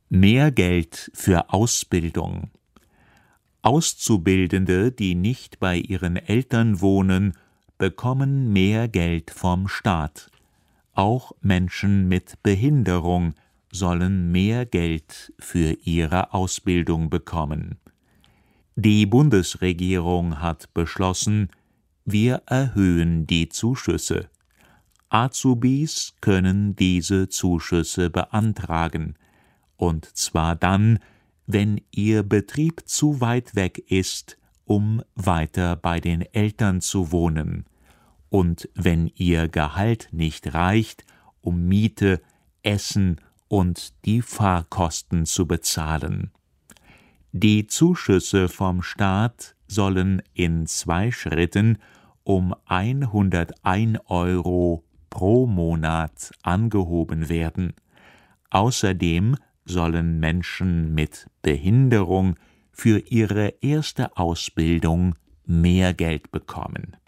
Mehr Geld für Ausbildung. Auszubildende, die nicht bei ihren Eltern wohnen, bekommen mehr Geld vom Staat. Auch Menschen mit Behinderung sollen mehr Geld für ihre Ausbildung bekommen. Die Bundesregierung hat beschlossen, wir erhöhen die Zuschüsse. Azubis können diese Zuschüsse beantragen, und zwar dann, wenn ihr Betrieb zu weit weg ist, um weiter bei den Eltern zu wohnen, und wenn ihr Gehalt nicht reicht, um Miete, Essen und die Fahrkosten zu bezahlen. Die Zuschüsse vom Staat sollen in 2 Schritten um 101 € pro Monat angehoben werden. Außerdem sollen Menschen mit Behinderung für ihre erste Ausbildung mehr Geld bekommen.